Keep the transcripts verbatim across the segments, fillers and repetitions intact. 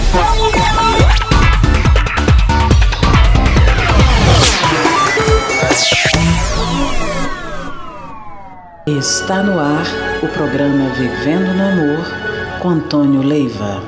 Está no ar o programa Vivendo no Amor com Antônio Leiva.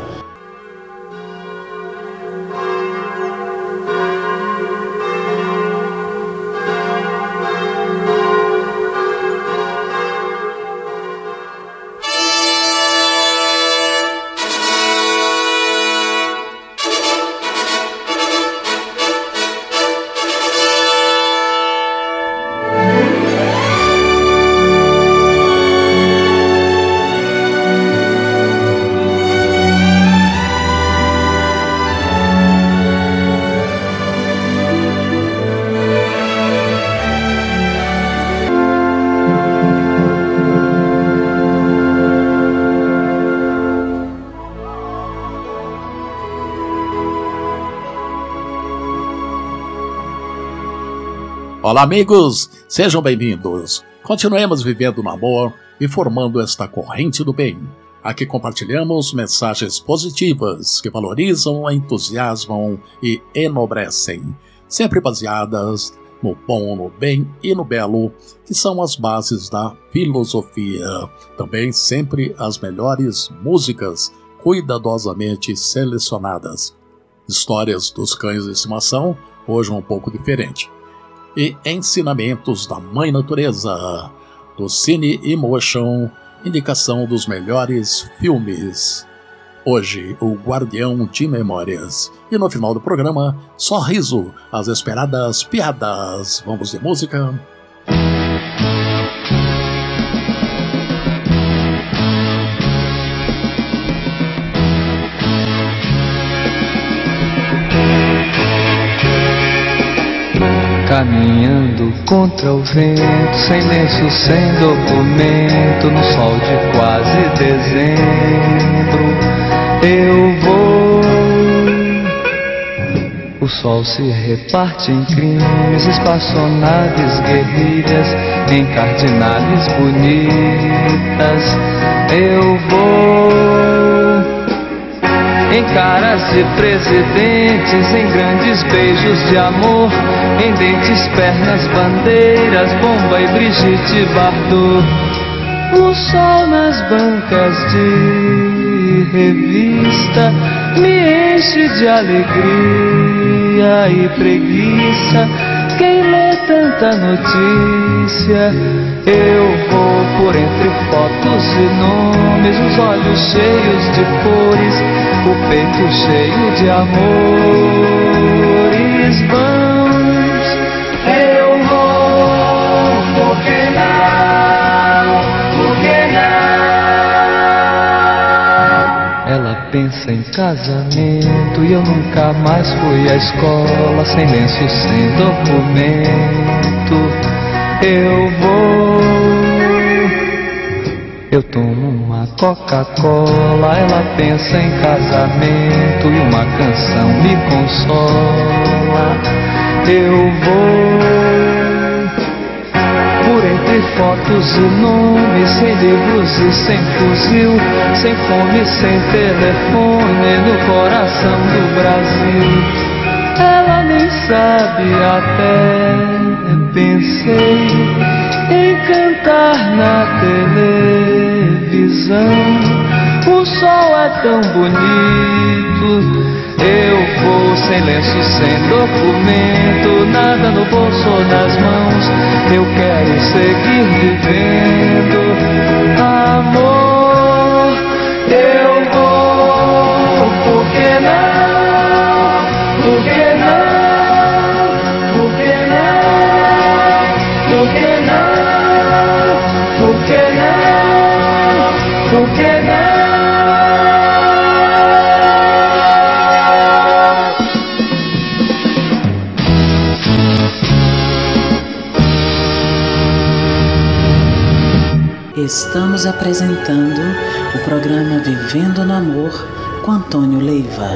Olá amigos, sejam bem-vindos. Continuemos vivendo no amor e formando esta corrente do bem. Aqui compartilhamos mensagens positivas que valorizam, entusiasmam e enobrecem, sempre baseadas no bom, no bem e no belo, que são as bases da filosofia. Também sempre as melhores músicas, cuidadosamente selecionadas. Histórias dos cães de estimação, hoje um pouco diferente. E ensinamentos da Mãe Natureza, do Cine Emotion, indicação dos melhores filmes. Hoje, o Guardião de Memórias. E no final do programa, sorriso, as esperadas piadas. Vamos de música? Caminhando contra o vento, sem lenço, sem documento, no sol de quase dezembro, eu vou. O sol se reparte em crimes, espaçonaves guerrilhas, em cardinales bonitas, eu vou. Em caras de presidentes, em grandes beijos de amor, em dentes, pernas, bandeiras, Bomba e Brigitte Bardot. O sol nas bancas de revista me enche de alegria e preguiça. Quem lê tanta notícia? Eu vou por entre fotos e nomes, os olhos cheios de cores, o peito cheio de amores vãos. Eu vou, por que não, por que não? Ela pensa em casamento e eu nunca mais fui à escola, sem lenço, sem documento. Eu vou. Eu tomo uma Coca-Cola, ela pensa em casamento e uma canção me consola. Eu vou por entre fotos e nomes, sem livros e sem fuzil, sem fome, sem telefone, no coração do Brasil. Ela nem sabe, até pensei em cantar na televisão. O sol é tão bonito. Eu vou sem lenço, sem documento, nada no bolso ou nas mãos. Eu quero seguir vivendo amor. Eu vou, por que não? Por que não? Por que não? Por que não? Por que não? Por que não? Estamos apresentando o programa Vivendo no Amor com Antônio Leiva.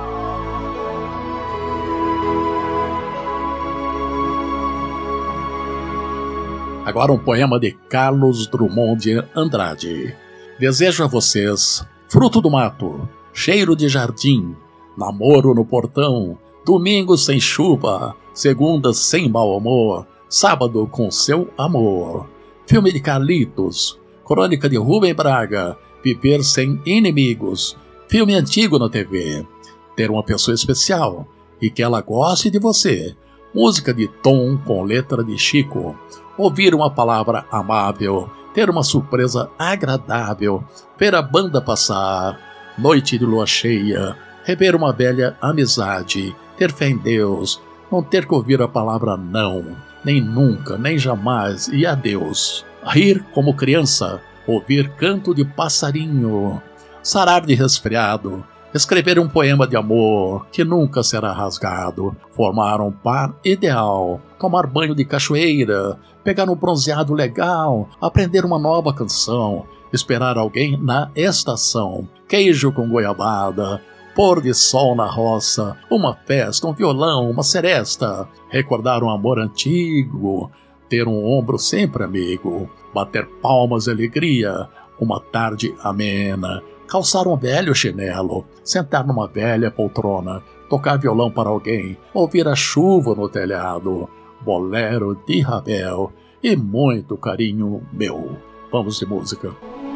Agora um poema de Carlos Drummond de Andrade. Desejo a vocês fruto do mato, cheiro de jardim, namoro no portão, domingo sem chuva, segunda sem mau humor, sábado com seu amor. Filme de Carlitos, crônica de Rubem Braga, viver sem inimigos, filme antigo na T V, ter uma pessoa especial e que ela goste de você, música de Tom com letra de Chico, ouvir uma palavra amável, ter uma surpresa agradável, ver a banda passar, noite de lua cheia, rever uma velha amizade, ter fé em Deus, não ter que ouvir a palavra não, nem nunca, nem jamais e adeus. Rir como criança, ouvir canto de passarinho, sarar de resfriado, escrever um poema de amor que nunca será rasgado, formar um par ideal, tomar banho de cachoeira, pegar um bronzeado legal, aprender uma nova canção, esperar alguém na estação, queijo com goiabada, pôr de sol na roça, uma festa, um violão, uma seresta, recordar um amor antigo, ter um ombro sempre amigo, bater palmas de alegria, uma tarde amena, calçar um velho chinelo, sentar numa velha poltrona, tocar violão para alguém, ouvir a chuva no telhado, bolero de Ravel e muito carinho meu. Vamos de música.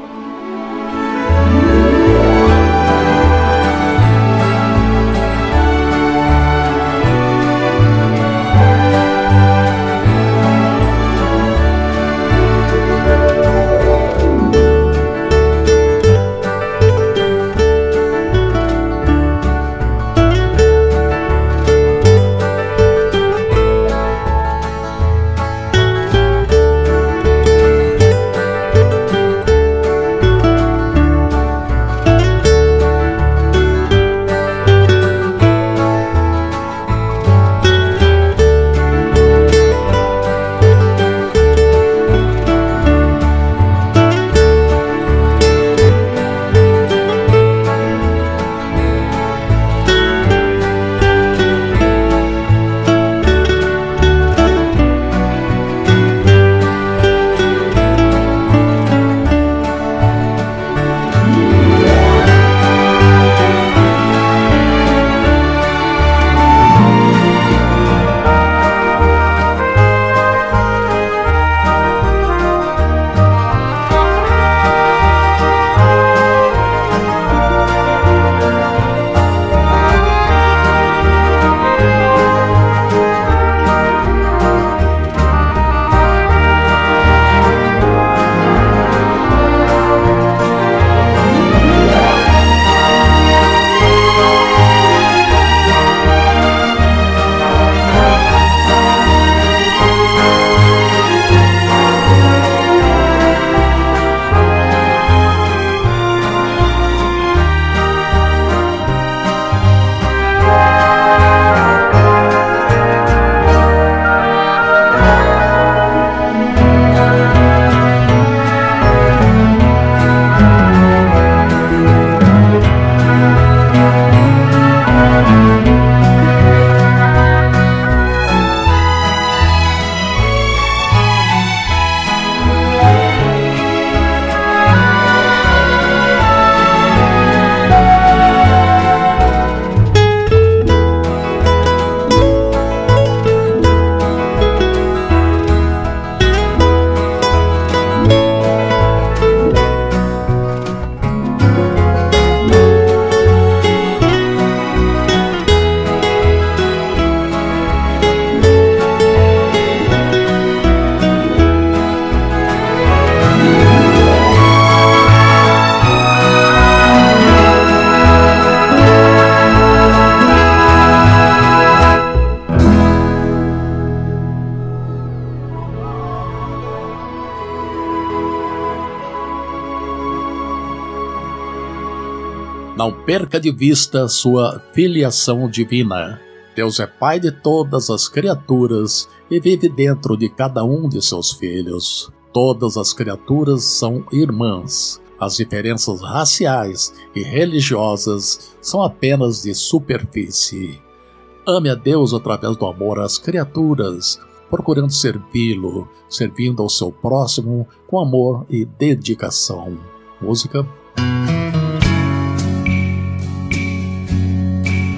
Não perca de vista sua filiação divina. Deus é Pai de todas as criaturas e vive dentro de cada um de seus filhos. Todas as criaturas são irmãs. As diferenças raciais e religiosas são apenas de superfície. Ame a Deus através do amor às criaturas, procurando servi-lo, servindo ao seu próximo com amor e dedicação. Música.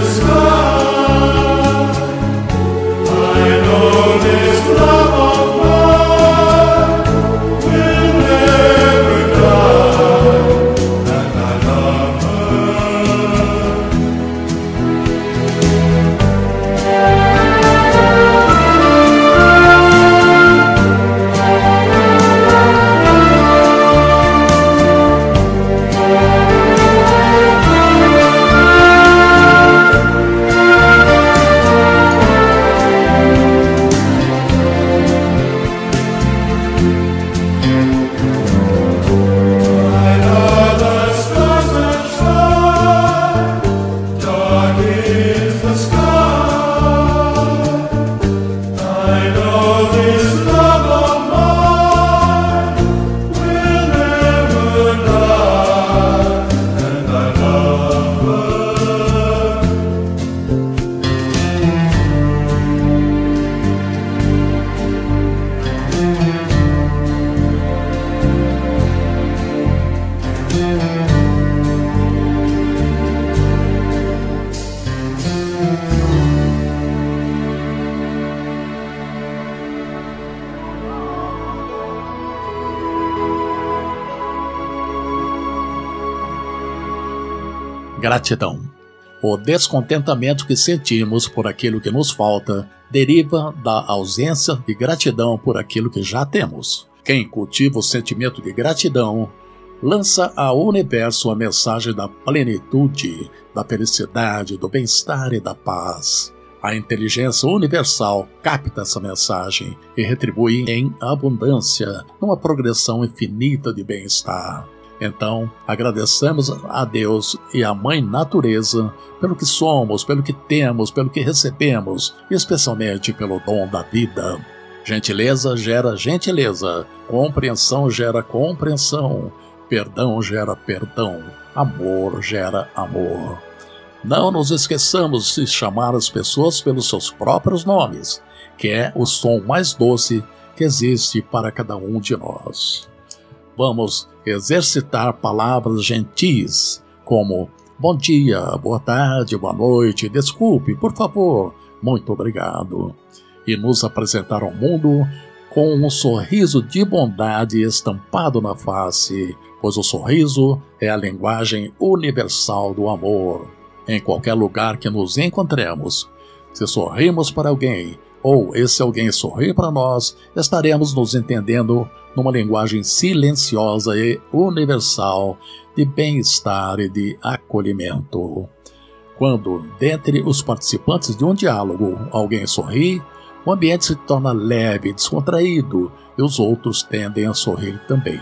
Gratidão. O descontentamento que sentimos por aquilo que nos falta deriva da ausência de gratidão por aquilo que já temos. Quem cultiva o sentimento de gratidão lança ao universo a mensagem da plenitude, da felicidade, do bem-estar e da paz. A inteligência universal capta essa mensagem e retribui em abundância, numa progressão infinita de bem-estar. Então, agradecemos a Deus e à Mãe Natureza pelo que somos, pelo que temos, pelo que recebemos, e especialmente pelo dom da vida. Gentileza gera gentileza, compreensão gera compreensão, perdão gera perdão, amor gera amor. Não nos esqueçamos de chamar as pessoas pelos seus próprios nomes, que é o som mais doce que existe para cada um de nós. Vamos exercitar palavras gentis, como bom dia, boa tarde, boa noite, desculpe, por favor, muito obrigado. E nos apresentar ao mundo com um sorriso de bondade estampado na face, pois o sorriso é a linguagem universal do amor. Em qualquer lugar que nos encontremos, se sorrimos para alguém, ou esse alguém sorrir para nós, estaremos nos entendendo numa linguagem silenciosa e universal de bem-estar e de acolhimento. Quando, dentre os participantes de um diálogo, alguém sorri, o ambiente se torna leve, descontraído, e os outros tendem a sorrir também.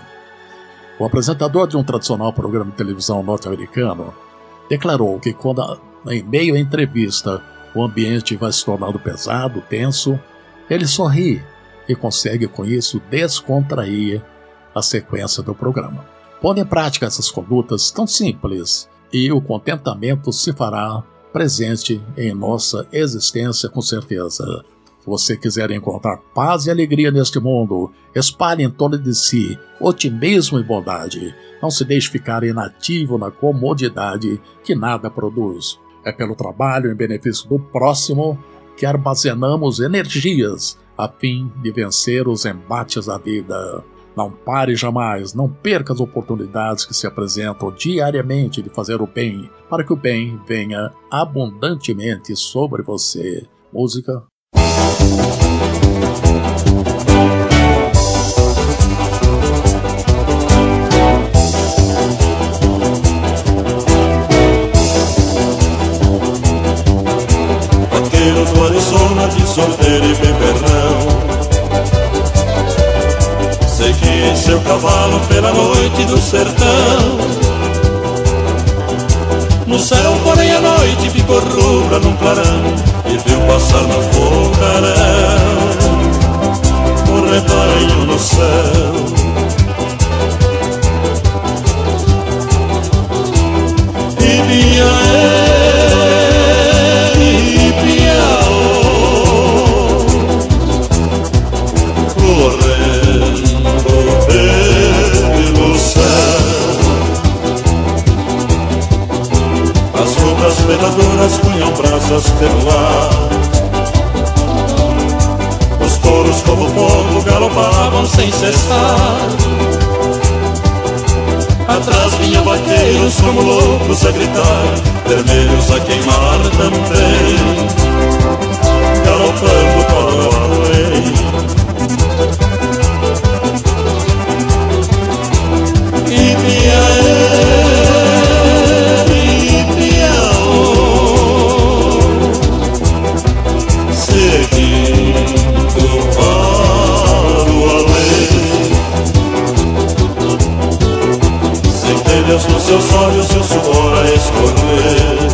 O apresentador de um tradicional programa de televisão norte-americano declarou que quando, em meio à entrevista, o ambiente vai se tornando pesado, tenso, ele sorri e consegue com isso descontrair a sequência do programa. Pondo em prática essas condutas tão simples e o contentamento se fará presente em nossa existência com certeza. Se você quiser encontrar paz e alegria neste mundo, espalhe em torno de si otimismo e bondade. Não se deixe ficar inativo na comodidade que nada produz. É pelo trabalho em benefício do próximo que armazenamos energias a fim de vencer os embates da vida. Não pare jamais, não perca as oportunidades que se apresentam diariamente de fazer o bem, para que o bem venha abundantemente sobre você. Música. Vaqueiro do Arizona, de solteiro e bem perdão, segui seu cavalo pela noite do sertão. No céu, porém, a noite ficou rubra num clarão, e viu passar no fogarão o rebanho no céu. E via ele, piau, correndo pelo céu. As rubras pedadoras carroças pelo ar. Os touros como fogo galopavam sem cessar. Atrás vinham vaqueiros como loucos a gritar, vermelhos a queimar também, galopando para além. Ipiaê, Ipiaô, seguindo para o além. Centelhas nos seus olhos e o suor a escorrer,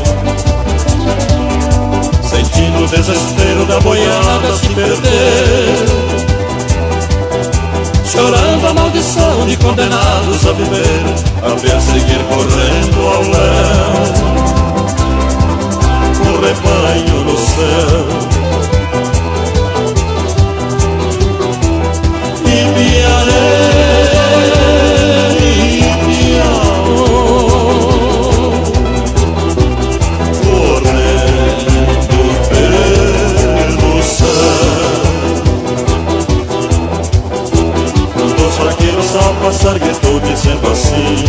sentindo o desespero da boiada se perder, chorando a maldição de condenados a viver, a perseguir correndo ao léu o rebanho no céu. Ipiaré, Ipiaô, correndo pelo céu. Um dos vaqueiros ao passar gritou dizendo assim: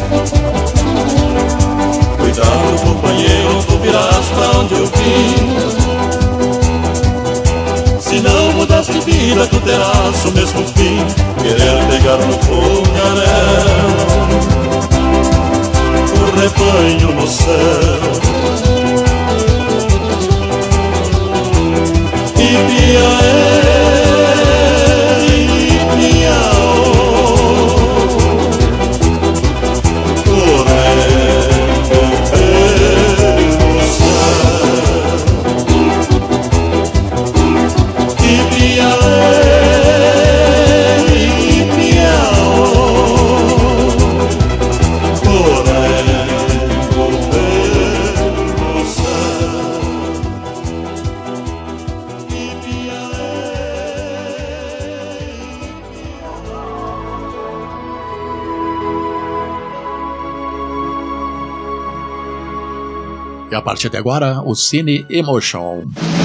cuidado, companheiro, tu virás pra onde eu vim. Se não mudas de vida, tu terás o mesmo fim, querer pegar no fogaréu o rebanho no céu. Ipiaê, Ipiaô, correndo pelo céu. Ipiaê, Ipiaô, correndo pelo céu. E a partir de agora, o Cine Emotion.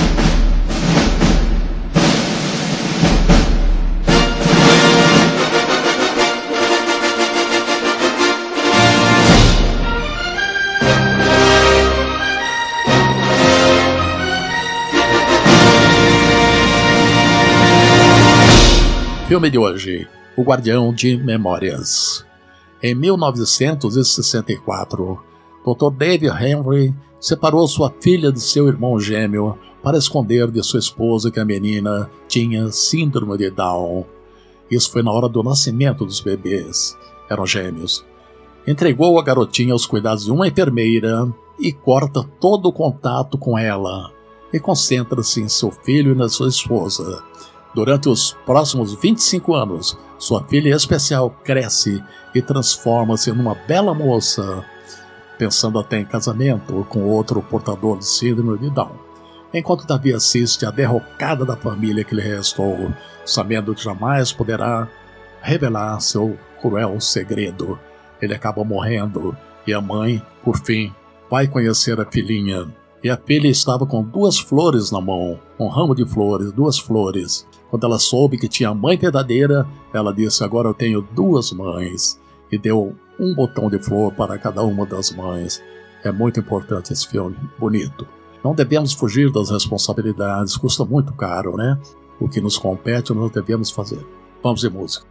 Filme de hoje, O Guardião de Memórias. Em mil novecentos e sessenta e quatro, doutor David Henry separou sua filha de seu irmão gêmeo para esconder de sua esposa que a menina tinha síndrome de Down. Isso foi na hora do nascimento dos bebês. Eram gêmeos. Entregou a garotinha aos cuidados de uma enfermeira e corta todo o contato com ela e concentra-se em seu filho e na sua esposa. Durante os próximos vinte e cinco anos, sua filha especial cresce e transforma-se numa bela moça, pensando até em casamento com outro portador de síndrome de Down. Enquanto Davi assiste a derrocada da família que lhe restou, sabendo que jamais poderá revelar seu cruel segredo, ele acaba morrendo e a mãe, por fim, vai conhecer a filhinha. E a filha estava com duas flores na mão, um ramo de flores, duas flores. Quando ela soube que tinha a mãe verdadeira, ela disse: agora eu tenho duas mães. E deu um botão de flor para cada uma das mães. É muito importante esse filme, bonito. Não devemos fugir das responsabilidades, custa muito caro, né? O que nos compete nós devemos fazer. Vamos de música.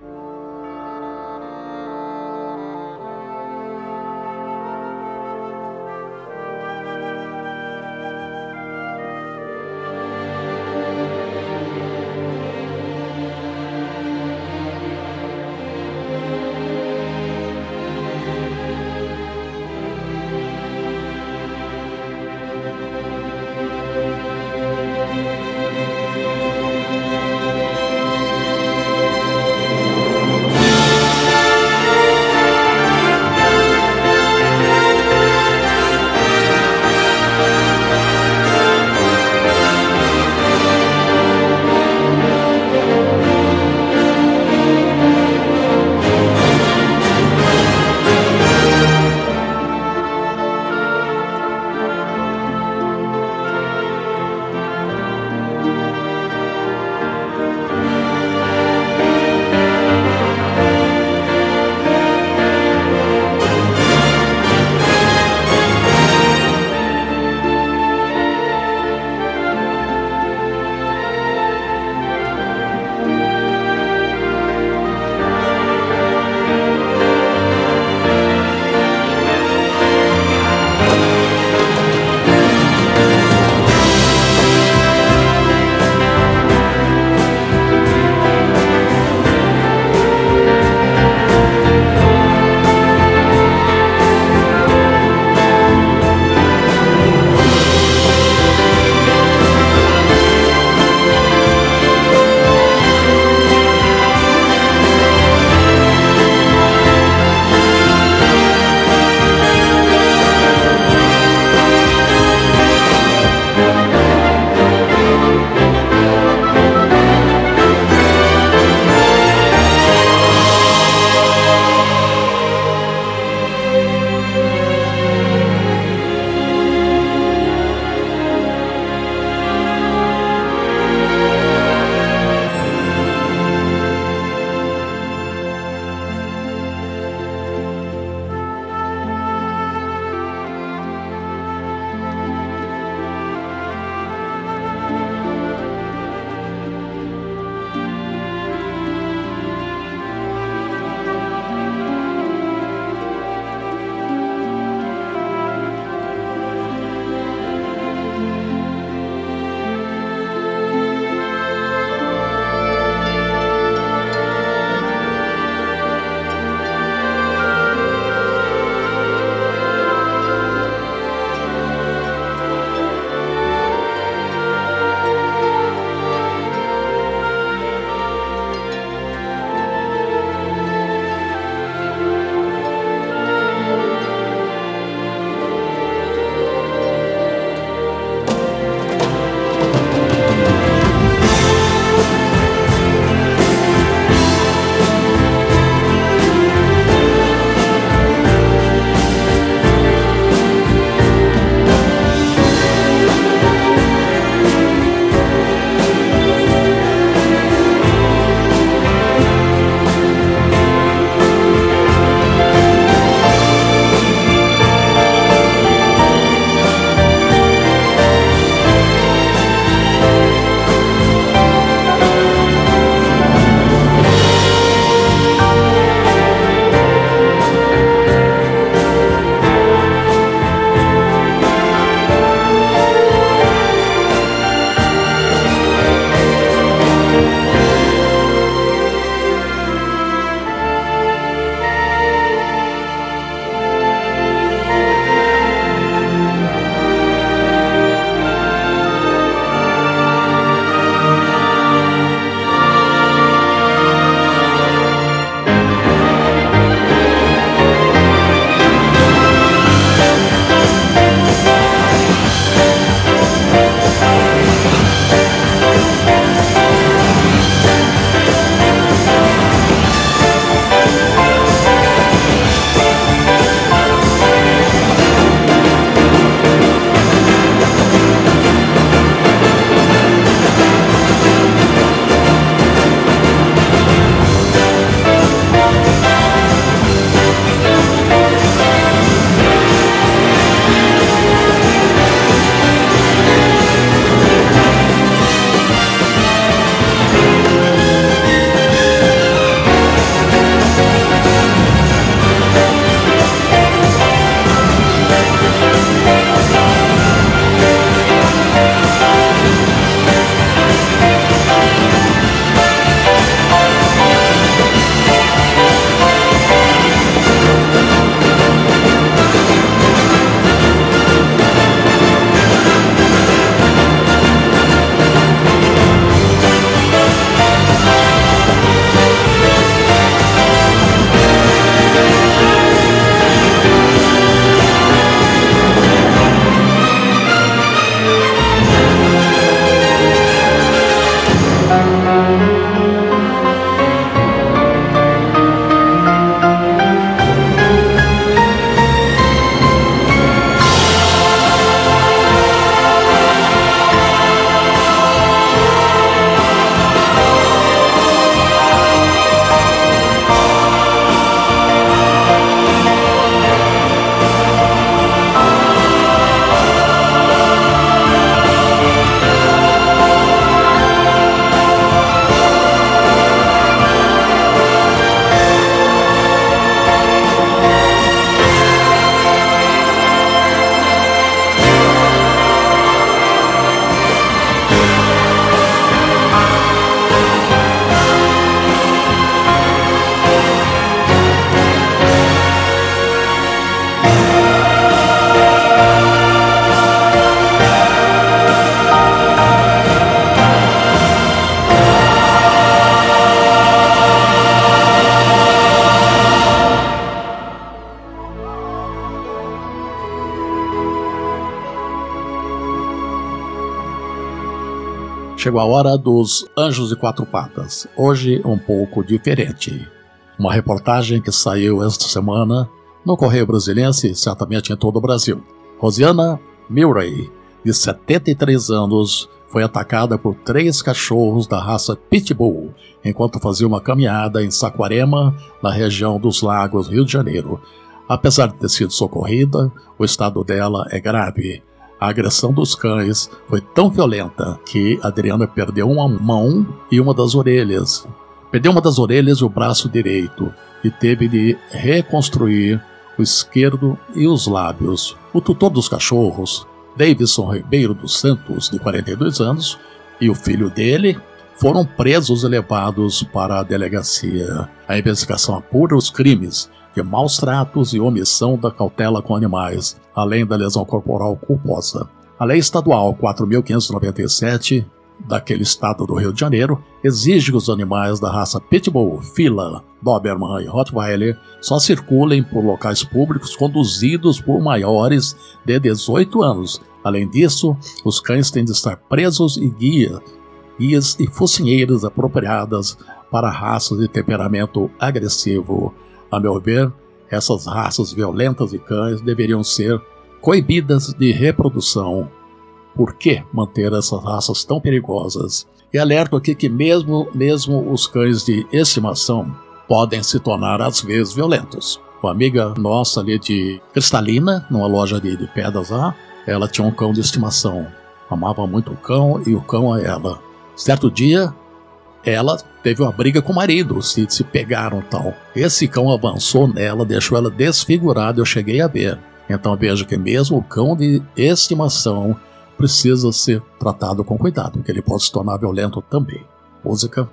Chegou a hora dos Anjos de Quatro Patas, hoje um pouco diferente. Uma reportagem que saiu esta semana no Correio Brasiliense e certamente em todo o Brasil. Rosiana Murray, de setenta e três anos, foi atacada por três cachorros da raça Pitbull enquanto fazia uma caminhada em Saquarema, na região dos Lagos, Rio de Janeiro. Apesar de ter sido socorrida, o estado dela é grave. A agressão dos cães foi tão violenta que Adriana perdeu uma mão e uma das orelhas. Perdeu uma das orelhas e o braço direito e teve de reconstruir o esquerdo e os lábios. O tutor dos cachorros, Davidson Ribeiro dos Santos, de quarenta e dois anos, e o filho dele foram presos e levados para a delegacia. A investigação apura os crimes de maus tratos e omissão da cautela com animais, além da lesão corporal culposa. A Lei Estadual quatro mil quinhentos e noventa e sete, daquele estado do Rio de Janeiro, exige que os animais da raça Pitbull, Fila, Doberman e Rottweiler só circulem por locais públicos conduzidos por maiores de dezoito anos. Além disso, os cães têm de estar presos e guia, guias e focinheiras apropriadas para raças de temperamento agressivo. A meu ver, essas raças violentas de cães deveriam ser coibidas de reprodução. Por que manter essas raças tão perigosas? E alerto aqui que mesmo, mesmo os cães de estimação podem se tornar às vezes violentos. Uma amiga nossa ali de Cristalina, numa loja de, de pedras lá, ela tinha um cão de estimação. Amava muito o cão e o cão a ela. Certo dia, ela teve uma briga com o marido, se, se pegaram e tal. Esse cão avançou nela, deixou ela desfigurada, eu cheguei a ver. Então veja que mesmo o cão de estimação precisa ser tratado com cuidado, porque ele pode se tornar violento também. Música.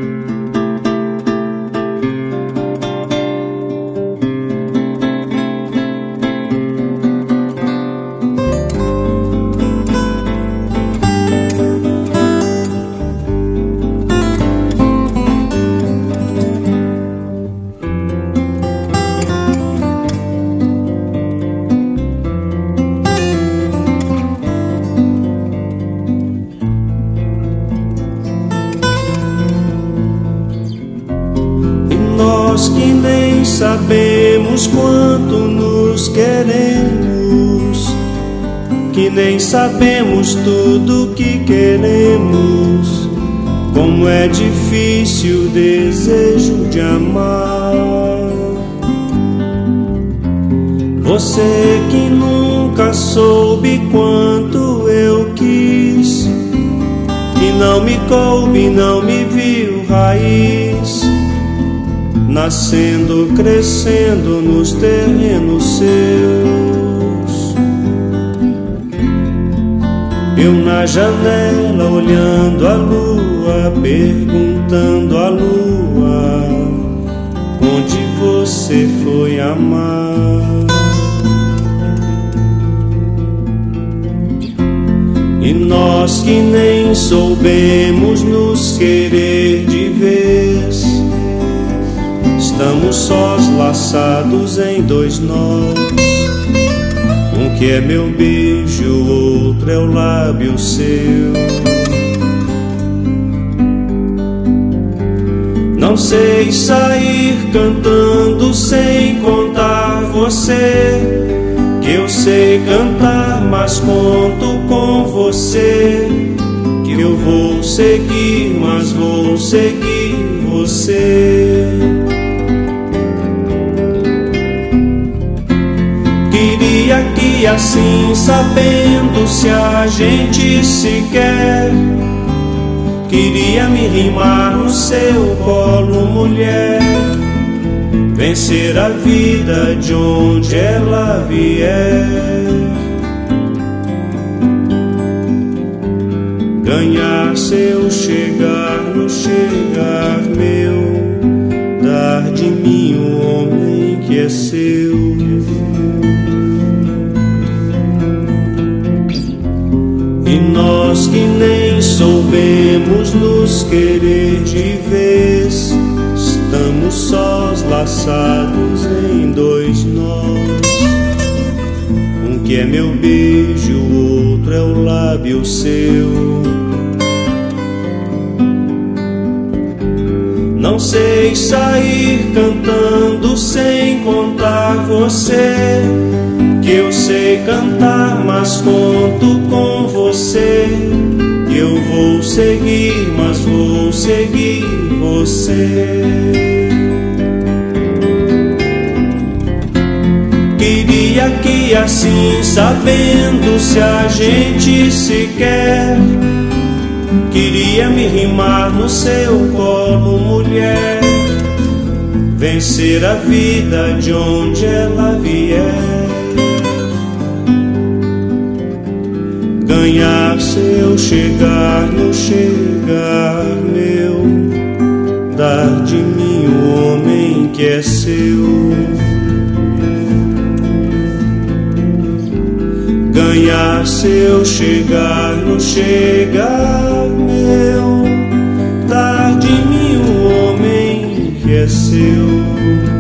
Sabemos quanto nos queremos, que nem sabemos tudo que queremos. Como é difícil o desejo de amar. Você que nunca soube quanto eu quis, que não me coube, não me viu raiz, nascendo, crescendo nos terrenos seus. Eu na janela olhando a lua, perguntando à lua onde você foi amar. E nós que nem soubemos nos querer de vez, estamos sós laçados em dois nós. Um que é meu beijo, o outro é o lábio seu. Não sei sair cantando sem contar você, que eu sei cantar, mas conto com você. Que eu vou seguir, mas vou seguir você. Queria que assim, sabendo se a gente se quer, queria me rimar no seu colo, mulher, vencer a vida de onde ela vier, ganhar seu chegar no chegar meu, dar de mim o homem que é seu. E nós que nem soubemos nos querer de vez, estamos sós laçados em dois nós. Um que é meu beijo, o outro é o lábio seu. não sei sair cantando sem contar você, que eu sei cantar, mas conto com você. Eu vou seguir, mas vou seguir você. Queria que assim, sabendo se a gente se quer, queria me rimar no seu colo, mulher, vencer a vida de onde ela vier, ganhar seu chegar no chegar meu, dar de mim o homem que é seu, ganhar seu chegar no chegar meu, dar de mim o homem que é seu.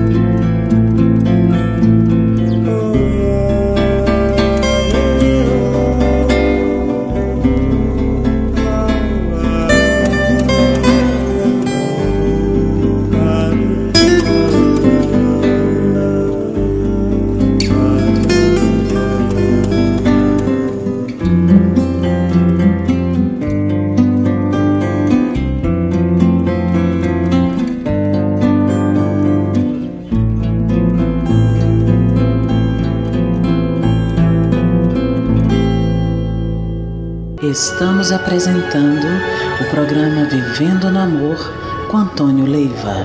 Estamos apresentando o programa Vivendo no Amor com Antônio Leiva.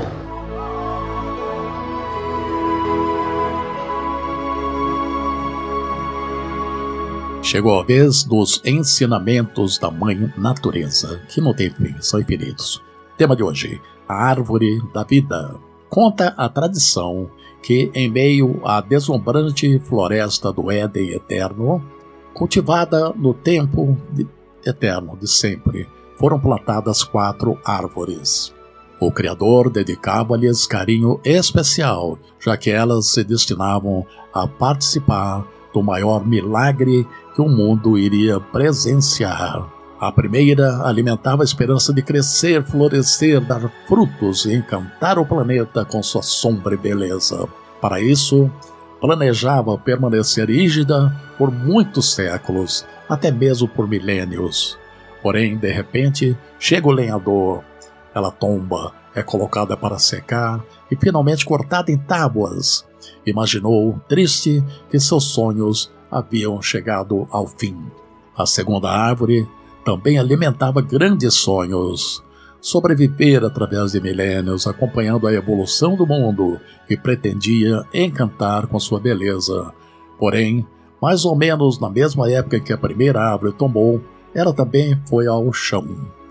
Chegou a vez dos ensinamentos da Mãe Natureza, que não tem fim, são infinitos. Tema de hoje, a Árvore da Vida. Conta a tradição que, em meio à deslumbrante floresta do Éden eterno, cultivada no tempo de, eterno de sempre, foram plantadas quatro árvores. O Criador dedicava-lhes carinho especial, já que elas se destinavam a participar do maior milagre que o mundo iria presenciar. A primeira alimentava a esperança de crescer, florescer, dar frutos e encantar o planeta com sua sombra e beleza. Para isso, planejava permanecer rígida por muitos séculos, até mesmo por milênios. Porém, de repente, chega o lenhador. Ela tomba, é colocada para secar e finalmente cortada em tábuas. Imaginou, triste, que seus sonhos haviam chegado ao fim. A segunda árvore também alimentava grandes sonhos. Sobreviver através de milênios, acompanhando a evolução do mundo, que pretendia encantar com sua beleza. Porém, mais ou menos na mesma época que a primeira árvore tombou, ela também foi ao chão.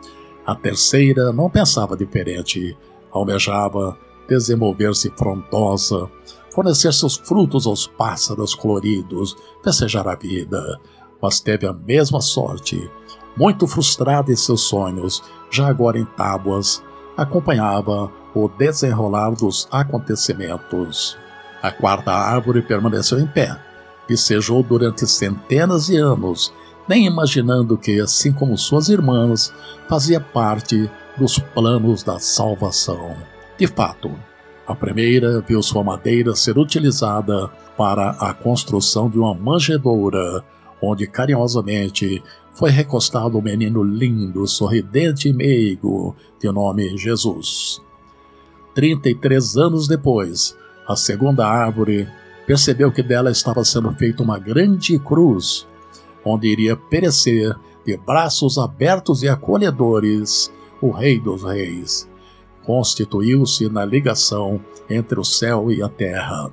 A terceira não pensava diferente, almejava desenvolver-se frondosa, fornecer seus frutos aos pássaros coloridos, festejar a vida, mas teve a mesma sorte. Muito frustrada em seus sonhos, já agora em tábuas, acompanhava o desenrolar dos acontecimentos. A quarta árvore permaneceu em pé, vicejou durante centenas de anos, nem imaginando que, assim como suas irmãs, fazia parte dos planos da salvação. De fato, a primeira viu sua madeira ser utilizada para a construção de uma manjedoura, onde carinhosamente foi recostado um menino lindo, sorridente e meigo, de nome Jesus. Trinta e três anos depois, a segunda árvore percebeu que dela estava sendo feita uma grande cruz, onde iria perecer, de braços abertos e acolhedores, o Rei dos Reis. Constituiu-se na ligação entre o céu e a terra.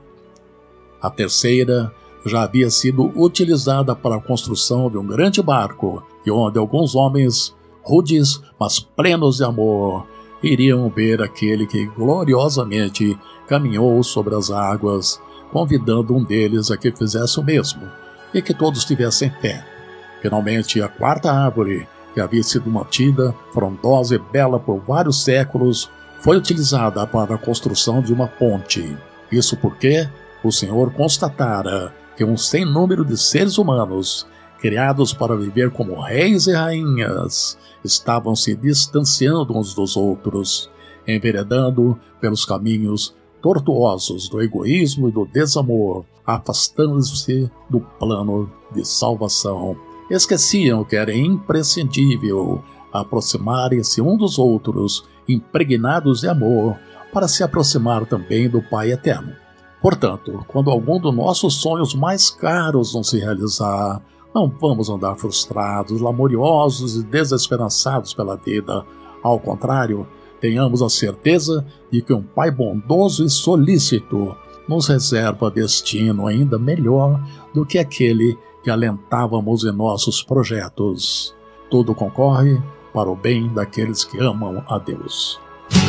A terceira já havia sido utilizada para a construção de um grande barco, e onde alguns homens, rudes, mas plenos de amor, iriam ver aquele que gloriosamente caminhou sobre as águas, convidando um deles a que fizesse o mesmo, e que todos tivessem fé. Finalmente, a quarta árvore, que havia sido mantida, frondosa e bela por vários séculos, foi utilizada para a construção de uma ponte. Isso porque o Senhor constatara que um sem número de seres humanos, criados para viver como reis e rainhas, estavam se distanciando uns dos outros. enveredando pelos caminhos tortuosos do egoísmo e do desamor, afastando-se do plano de salvação. Esqueciam que era imprescindível aproximarem-se um dos outros, impregnados de amor, para se aproximar também do Pai Eterno. Portanto, quando algum dos nossos sonhos mais caros não se realizar, não vamos andar frustrados, lamoriosos e desesperançados pela vida. Ao contrário, tenhamos a certeza de que um Pai bondoso e solícito nos reserva destino ainda melhor do que aquele que alentávamos em nossos projetos. Tudo concorre para o bem daqueles que amam a Deus.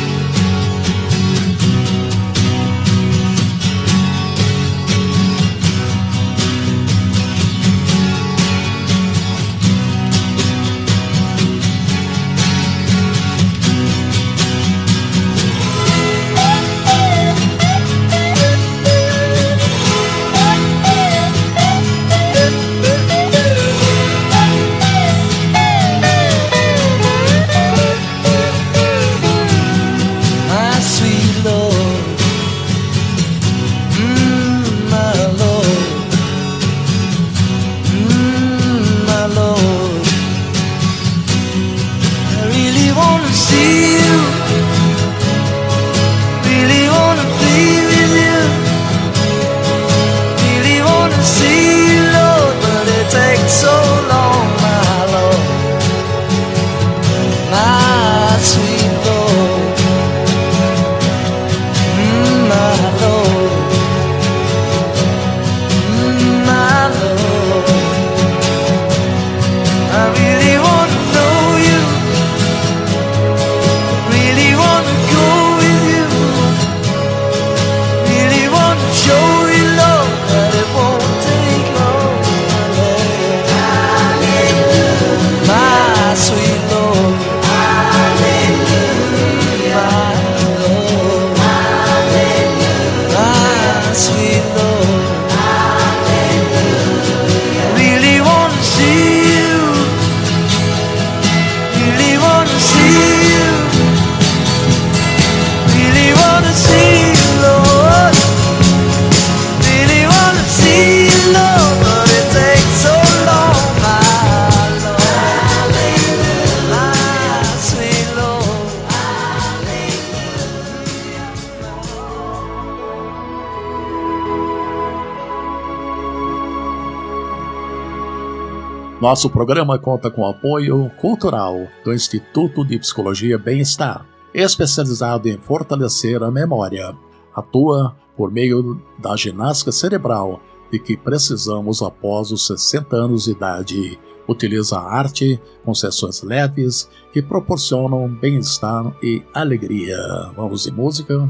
Nosso programa conta com o apoio cultural do Instituto de Psicologia Bem-Estar, especializado em fortalecer a memória. Atua por meio da ginástica cerebral de que precisamos após os sessenta anos de idade. Utiliza a arte com sessões leves que proporcionam bem-estar e alegria. Vamos de música?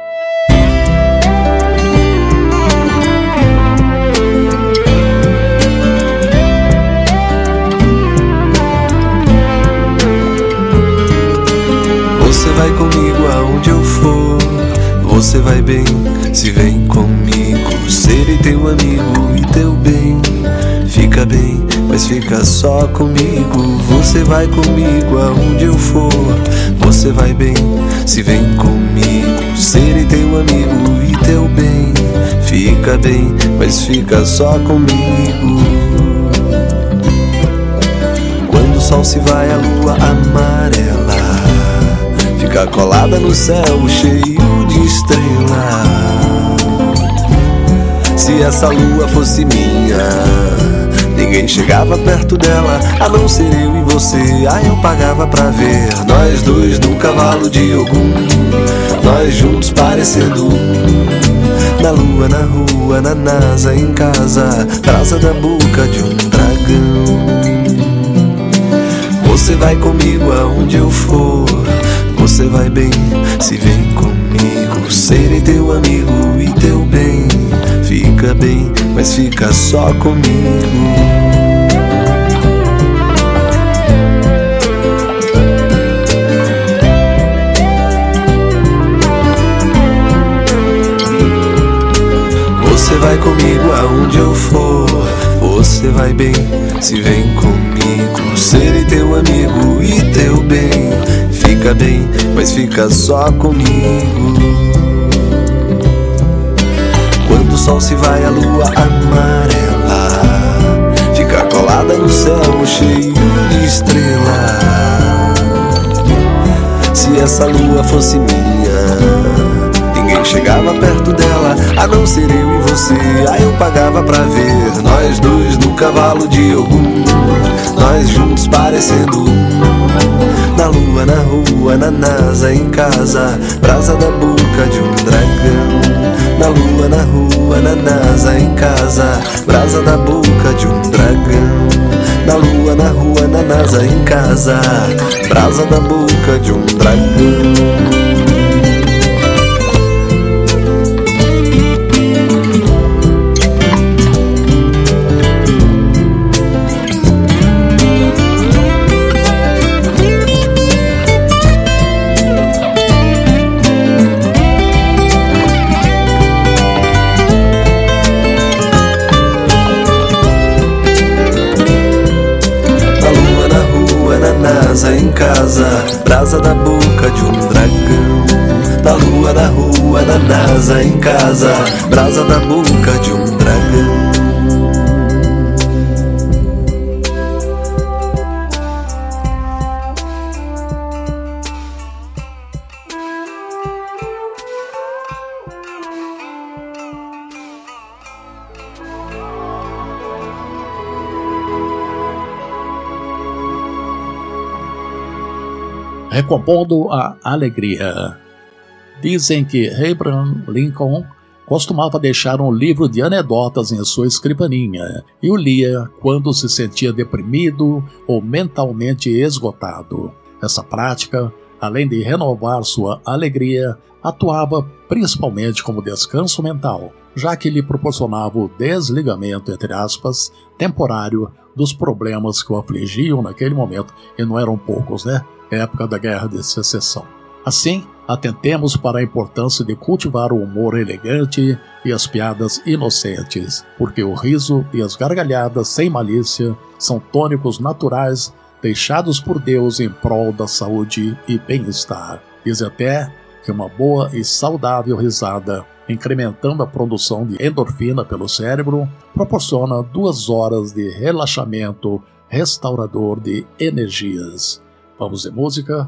Você vai comigo aonde eu for, você vai bem, se vem comigo. Serei teu amigo e teu bem, fica bem, mas fica só comigo. Você vai comigo aonde eu for, você vai bem, se vem comigo. Serei teu amigo e teu bem, fica bem, mas fica só comigo. Quando o sol se vai, a lua amarela fica colada no céu cheio de estrelas. Se essa lua fosse minha, ninguém chegava perto dela, a não ser eu e você. Aí eu pagava pra ver nós dois num cavalo de Ogum, nós juntos parecendo um. Na lua, na rua, na NASA, em casa, brasa da boca de um dragão. Você vai comigo aonde eu for, você vai bem, se vem comigo. Serei teu amigo e teu bem, fica bem, mas fica só comigo. Você vai comigo aonde eu for, você vai bem, se vem comigo. Serei teu amigo e teu bem, fica Fica bem, mas fica só comigo. Quando o sol se vai, a lua amarela fica colada no céu cheio de estrela. Se essa lua fosse minha, ninguém chegava perto dela, a não ser eu e você. Aí eu pagava pra ver nós dois no cavalo de Ogum, nós juntos parecendo um. Na lua, na rua, na NASA, em casa, brasa da boca de um dragão. Na lua, na rua, na NASA, em casa, brasa da boca de um dragão. Na lua, na rua, na NASA, em casa, brasa da boca de um dragão. Em casa, brasa da boca de um dragão. Na lua, na rua, na NASA, em casa, brasa da boca de um dragão. Recompondo a alegria. Dizem que Abraham Lincoln costumava deixar um livro de anedotas em sua escrivaninha e o lia quando se sentia deprimido ou mentalmente esgotado. Essa prática, além de renovar sua alegria, atuava principalmente como descanso mental, já que lhe proporcionava o desligamento, entre aspas, temporário dos problemas que o afligiam naquele momento, e não eram poucos, né? Época da Guerra de Secessão. Assim, atentemos para a importância de cultivar o humor elegante e as piadas inocentes, porque o riso e as gargalhadas sem malícia são tônicos naturais deixados por Deus em prol da saúde e bem-estar. Diz até que uma boa e saudável risada, incrementando a produção de endorfina pelo cérebro, proporciona duas horas de relaxamento restaurador de energias. Vamos de música?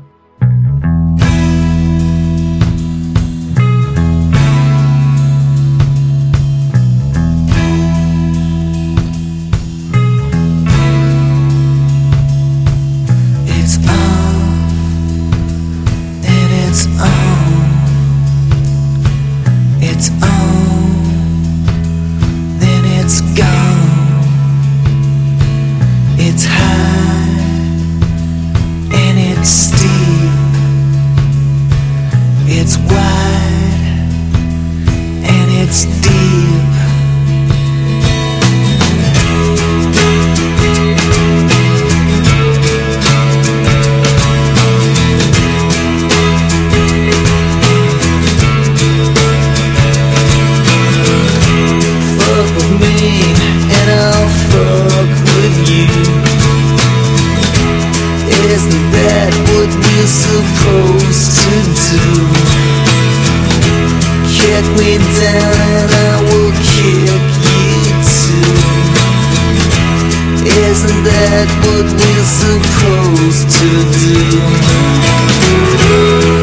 It's on, and it's on. It's on, then it's gone. It's high, and it's steep. It's wide, and it's deep. Fuck with me, and I'll fuck with you. Isn't that what we're supposed to do? Kick me down and I will kick you too. Isn't that what we're supposed to do?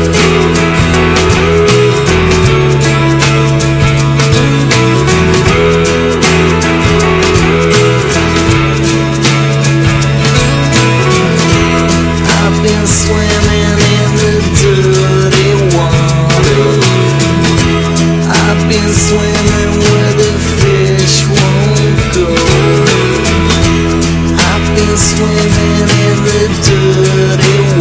I've been swimming in the dirty water. I've been swimming where the fish won't go. I've been swimming in the dirty water.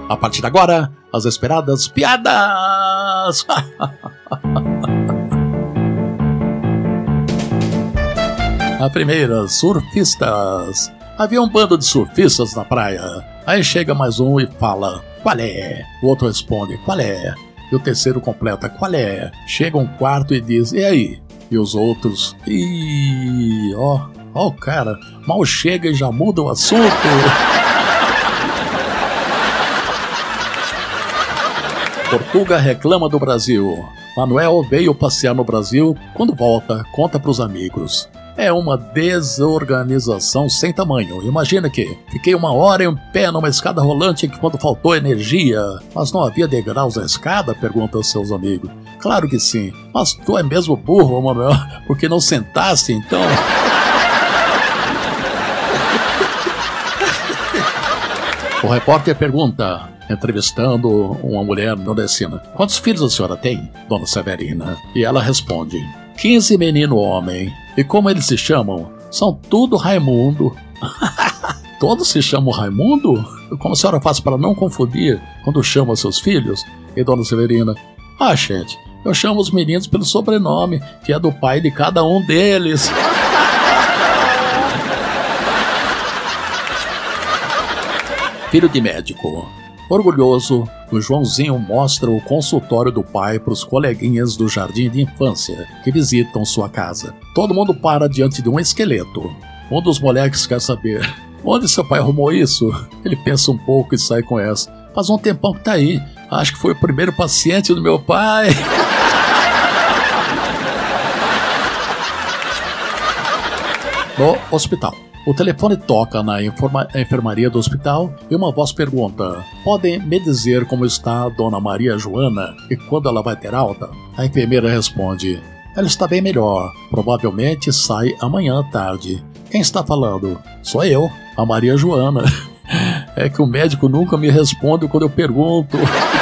A partir de agora, as esperadas piadas. A primeira, surfistas. Havia um bando de surfistas na praia. Aí chega mais um e fala, qual é? O outro responde, qual é? E o terceiro completa, qual é? Chega um quarto e diz, e aí? E os outros, ih, ó, ó o cara, mal chega e já muda o assunto. Portuga reclama do Brasil. Manuel veio passear no Brasil. Quando volta, conta pros amigos. É uma desorganização sem tamanho. Imagina que fiquei uma hora em pé numa escada rolante que quando faltou energia. Mas não havia degraus na escada? Pergunta aos seus amigos. Claro que sim. Mas tu é mesmo burro, Manuel, porque não sentaste então? O repórter pergunta, entrevistando uma mulher nordestina, quantos filhos a senhora tem, dona Severina? E ela responde, quinze menino homem. E como eles se chamam? São tudo Raimundo. Todos se chamam Raimundo? Como a senhora faz para não confundir quando chama seus filhos? E dona Severina, ah, gente, eu chamo os meninos pelo sobrenome, que é do pai de cada um deles. Filho de médico. Orgulhoso, o Joãozinho mostra o consultório do pai para os coleguinhas do jardim de infância que visitam sua casa. Todo mundo para diante de um esqueleto. Um dos moleques quer saber, onde seu pai arrumou isso? Ele pensa um pouco e sai com essa. Faz um tempão que tá aí. Acho que foi o primeiro paciente do meu pai. No hospital. O telefone toca na informa- enfermaria do hospital e uma voz pergunta, podem me dizer como está a dona Maria Joana e quando ela vai ter alta? A enfermeira responde, ela está bem melhor, provavelmente sai amanhã à tarde. Quem está falando? Sou eu, a Maria Joana. É que o médico nunca me responde quando eu pergunto.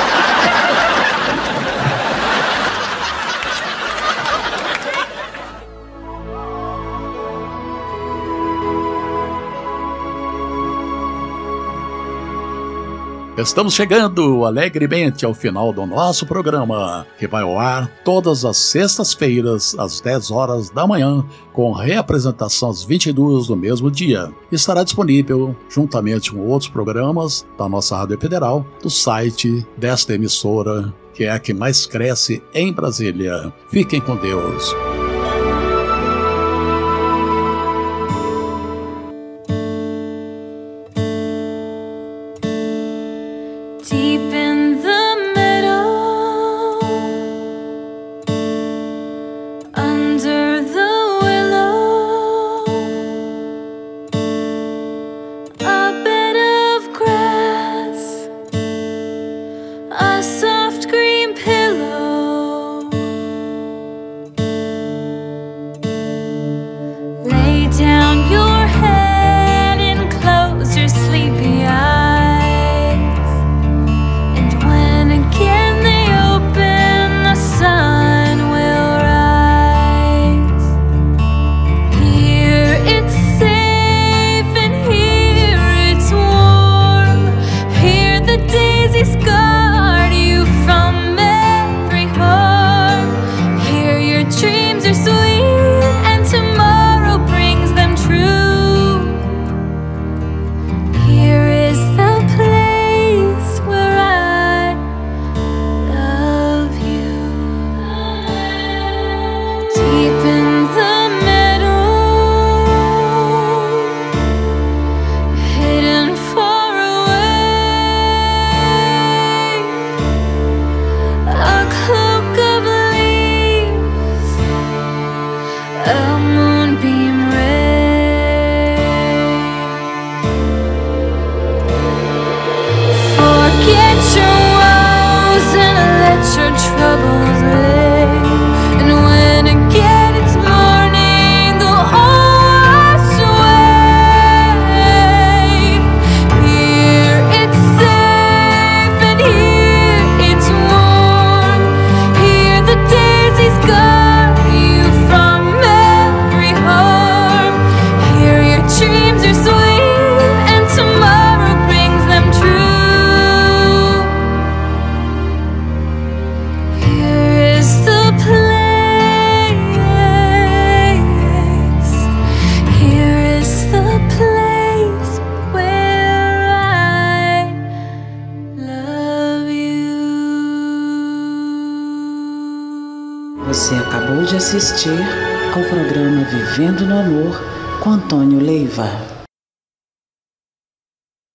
Estamos chegando alegremente ao final do nosso programa, que vai ao ar todas as sextas-feiras, às dez horas da manhã, com reapresentação às vinte e duas do mesmo dia. Estará disponível, juntamente com outros programas da nossa Rádio Federal, do site desta emissora, que é a que mais cresce em Brasília. Fiquem com Deus. Deep in the meadow, under the willow, a bed of grass, a soft green pillow, Você acabou de assistir ao programa Vivendo no Amor com Antônio Leiva.